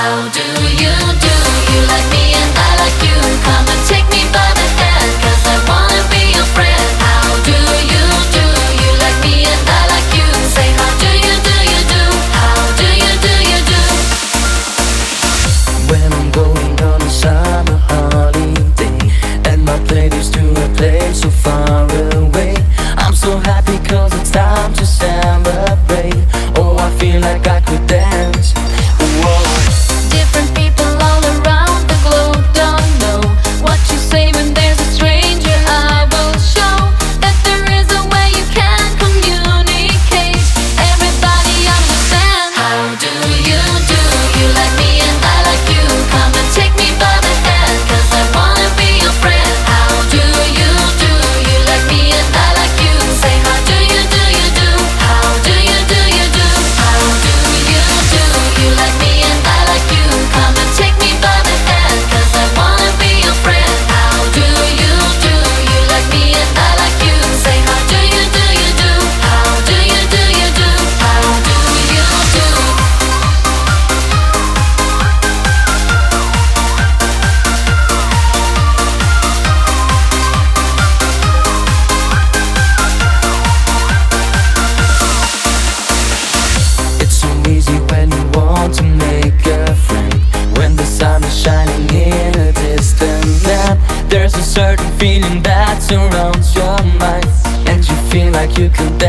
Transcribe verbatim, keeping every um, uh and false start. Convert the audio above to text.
How do you do? You like me and I like you. Come and take me by the hand, 'cause I wanna be your friend. How do you do? You like me and I like you. Say how do you do you do? How do you do you do? When I'm going on a summer holiday and my plane is to a place so far away, I'm so happy 'cause it's time to celebrate. Oh, I feel like I could dance. Whoa. Different people all around the globe don't know what you say when there's a stranger. I will show that there is a way you can communicate. Everybody understand. How do you do? You like me and I like you. Come and take me by the hand, 'cause I wanna be your friend. How do you do? You like me and I like you. Say how do you do you do? How do you do you do? How do you do? You like me and I like you. Come and take me by the hand, 'cause I wanna be your friend. How do you do? You like me and I like you. Say how do you do you do? How do you do you do? How do you do? It's so easy when you want to make a friend. When the sun is shining in a distant land, there's a certain feeling that surrounds your mind, and you feel like you can